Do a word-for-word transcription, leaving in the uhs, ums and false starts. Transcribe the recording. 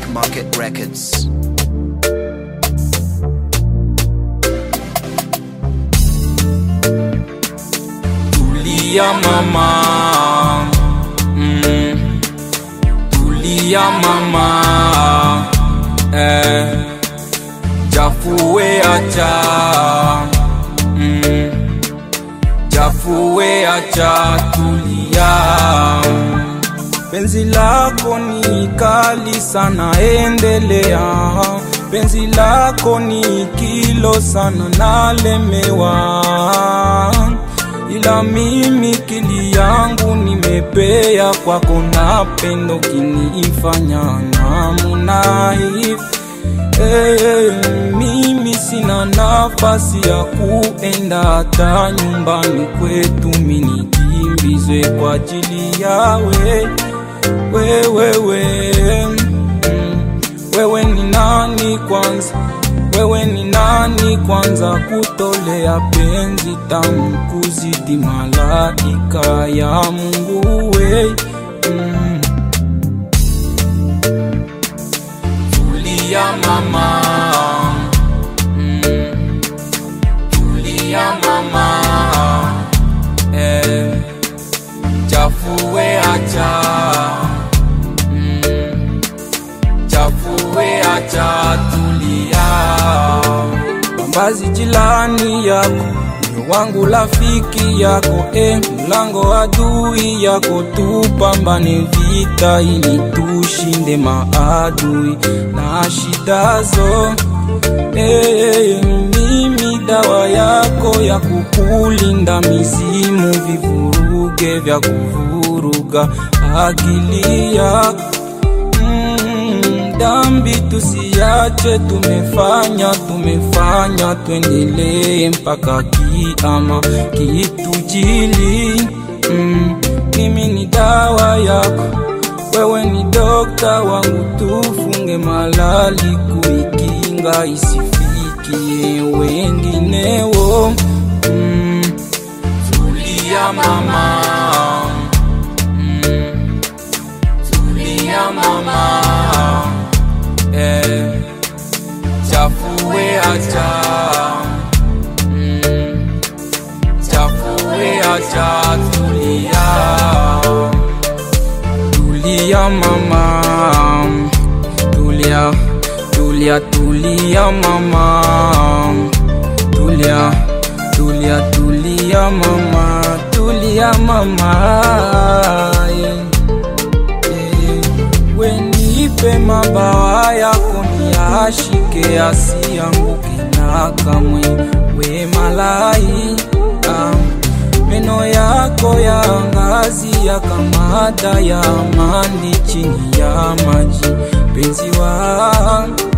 Market Records. Tulia mama, mm. Tulia mama, eh. Jafue acha, mm. Jafue acha, tulia. Penzi lako ni kali sana, endelea. Penzi lako ni kilo sana, nalemewa. Ila mimi kili yangu nimepea kwako, na pendo kinifanya namuna hivi. Hey, mimi sina nafasi ya kuenda hata nyumbani kwetu, mini kimbizwe kwa ajili yawe. Wewe, wewe, mm, wewe ni nani kwanza? Wewe ni nani kwanza kutolea penzi tamu kuzidi malaika ya Mungu we? Mm. Tulia mama, mm. Tulia mama, eh. Jafue acha, mm. Jafue acha, tulia. Bambazi jilani yako, moyo wangu rafiki yako, eh. Mlango adui yako, tupambane vita ili tushinde maadui na shidazo. Eh, mimi dawa yako ya kukulinda mizimu, vivuruge vya kuvuruga akili yako. Dambi tusiache, tumefanya, tumefanya, tuendelee mpaka kiama kitujili. Mm, mimi ni dawa yako, wewe ni dokta wangu, tufunge malali kuikinga isifikie wengineo. Mm, tulia mama, mm, tulia mama, eh. Jafue acha, mm. Jafue acha, tulia. Tulia mama, tulia, tulia, tulia mama, tulia, tulia, tulia mama, tulia mama, yeah. Nipe mabawa yako niashike, asianguke na kamwe, we malaika. Meno yako ya ngazi ya kamada ya amani chini ya maji, penzi wangu.